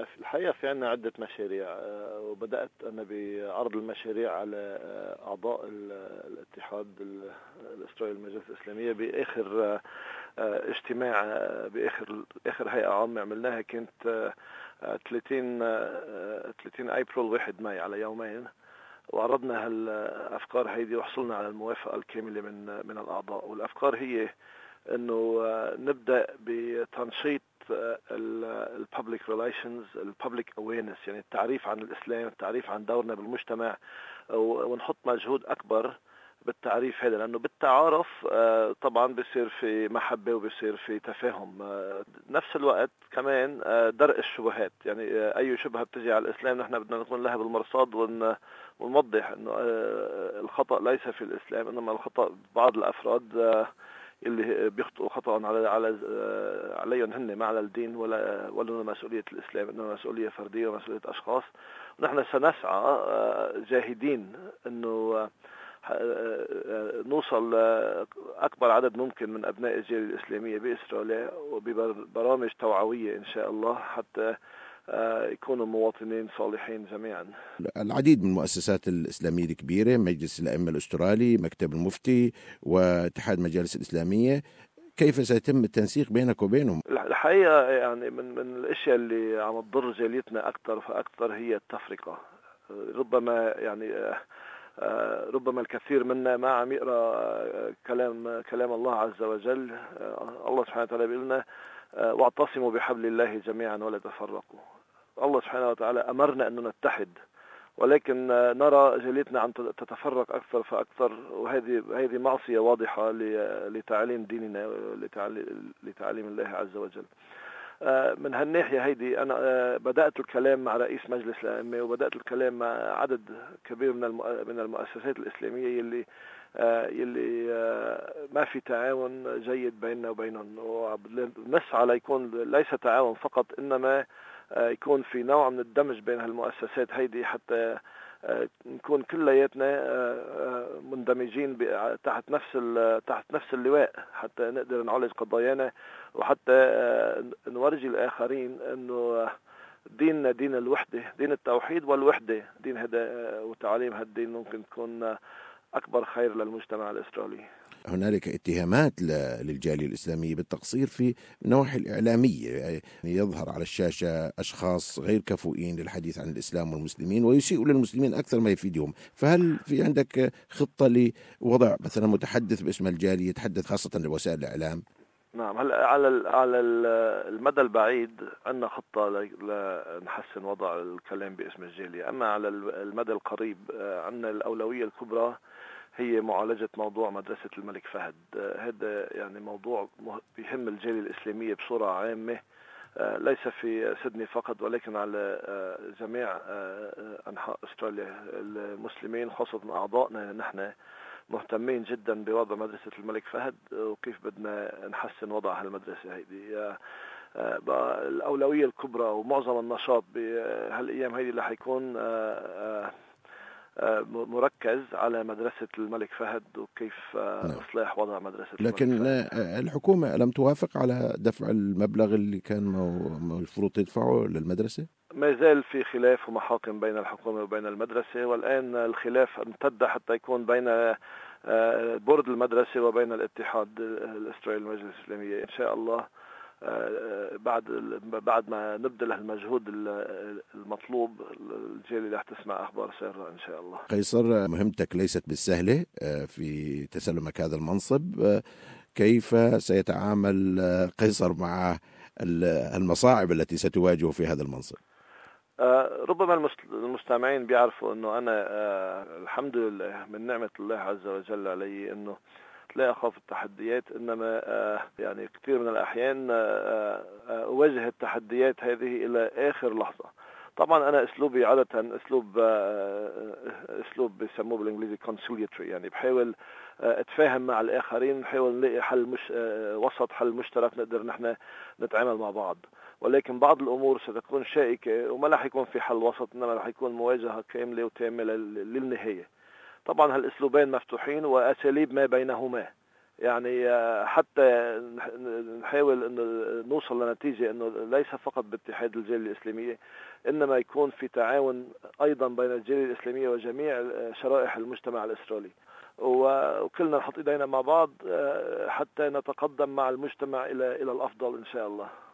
في الحقيقة في عنا عدة مشاريع، وبدأت أنا بعرض المشاريع على أعضاء الاتحاد الأسترالي للمجالس الإسلامية بآخر اجتماع، بآخر هيئة عامة عملناها كانت 30 أبريل 1 ماي على يومين، وعرضنا هالأفكار هيدي وحصلنا على الموافقة الكاملة من الأعضاء. والأفكار هي إنه نبدأ بتنشيط الببليك ريليشنز، الببليك اويرنس، يعني التعريف عن الإسلام، التعريف عن دورنا بالمجتمع، ونحط مجهود أكبر بالتعريف هذا، لأنه بالتعارف طبعا بيصير في محبة وبيصير في تفاهم. نفس الوقت كمان درء الشبهات، يعني أي شبهة بتجي على الإسلام نحن بدنا نكون لها بالمرصاد ونوضح إنه الخطأ ليس في الإسلام، إنما الخطأ بعض الأفراد اللي بيخطئوا خطأ عليهم هن، ما على الدين ولا مسؤولية الإسلام، إنما مسؤولية فردية ومسؤولية أشخاص. ونحن سنسعى جاهدين إنه نوصل أكبر عدد ممكن من أبناء الجالية الإسلامية بإسرائيل وببرامج توعوية إن شاء الله، حتى يكونوا مواطنين صالحين جميعا. العديد من المؤسسات الإسلامية الكبيرة، مجلس الأئمة الأسترالي، مكتب المفتي، واتحاد المجالس الإسلامية، كيف سيتم التنسيق بينك وبينهم؟ الحقيقة يعني من الأشياء اللي عم تضر جاليتنا أكثر فأكثر هي التفرقة. ربما الكثير منا ما عم يقرأ كلام الله عز وجل. الله سبحانه وتعالى بيقول لنا واعتصموا بحبل الله جميعا ولا تفرقوا. الله سبحانه وتعالى أمرنا أن نتحد، ولكن نرى جاليتنا عم تتفرق أكثر فأكثر، وهذه معصية واضحة لتعليم ديننا لتعليم الله عز وجل. من هالناحية هيدي أنا بدأت الكلام مع رئيس مجلس الأئمة، وبدأت الكلام مع عدد كبير من المؤسسات الإسلامية يلي ما في تعاون جيد بيننا وبينهم، ونسعى ليكون ليس تعاون فقط، إنما يكون في نوع من الدمج بين هالمؤسسات هيدي، حتى نكون كلياتنا مندمجين تحت نفس اللواء، حتى نقدر نعالج قضايانا، وحتى نورجي الآخرين أنه ديننا دين الوحدة، دين التوحيد والوحدة، دين هذا وتعليم هالدين ممكن تكون أكبر خير للمجتمع الإسرائيلي. هنالك اتهامات للجالية الإسلامية بالتقصير في النواحي الإعلامية، يعني يظهر على الشاشة أشخاص غير كفؤين للحديث عن الإسلام والمسلمين ويسيئوا للمسلمين أكثر ما يفيدهم. فهل في عندك خطة لوضع مثلا متحدث باسم الجالية يتحدث خاصة لوسائل الإعلام؟ نعم، هلا على المدى البعيد عندنا خطة لنحسن وضع الكلام باسم الجالية. أما على المدى القريب عندنا الأولوية الكبرى هي معالجة موضوع مدرسة الملك فهد. هذا يعني موضوع بيهم الجالية الإسلامية بصورة عامة، ليس في سيدني فقط ولكن على جميع أنحاء أستراليا. المسلمين خاصة أعضائنا نحن مهتمين جدا بوضع مدرسة الملك فهد وكيف بدنا نحسن وضع هالمدرسة هيدي. الأولوية الكبرى ومعظم النشاط بهالأيام هيدي رح يكون مركز على مدرسة الملك فهد وكيف إصلاح وضع مدرسة لكن الملك فهد. الحكومة لم توافق على دفع المبلغ اللي كان مفروض تدفعه للمدرسة؟ ما زال في خلاف ومحاكم بين الحكومة وبين المدرسة، والآن الخلاف امتد حتى يكون بين بورد المدرسة وبين الاتحاد الأسترالي للمجالس الإسلامية. إن شاء الله بعد ما نبذل المجهود المطلوب الجالية رح تسمع أخبار سارة إن شاء الله. قيصر، مهمتك ليست بالسهلة في تسلمك هذا المنصب. كيف سيتعامل قيصر مع المصاعب التي ستواجه في هذا المنصب؟ ربما المستمعين بيعرفوا أنه أنا الحمد لله من نعمة الله عز وجل علي أنه لا أخاف التحديات، إنما يعني كثير من الأحيان أواجه التحديات هذه إلى آخر لحظة. طبعا أنا أسلوبي عادة أسلوب بيسموه بالإنجليزي conciliatory، يعني بحاول أتفاهم مع الآخرين، نحاول نلاقي حل وسط، حل مشترك نقدر نحن نتعامل مع بعض. ولكن بعض الأمور ستكون شائكة وما رح يكون في حل وسط، إنما رح يكون مواجهة كاملة وتامة للنهاية. طبعا هالأسلوبين مفتوحين وأساليب ما بينهما، يعني حتى نحاول انه نوصل لنتيجة انه ليس فقط باتحاد الجالية الإسلامية، انما يكون في تعاون ايضا بين الجالية الإسلامية وجميع شرائح المجتمع الإسرائيلي، وكلنا نحط ايدينا مع بعض حتى نتقدم مع المجتمع الى الافضل ان شاء الله.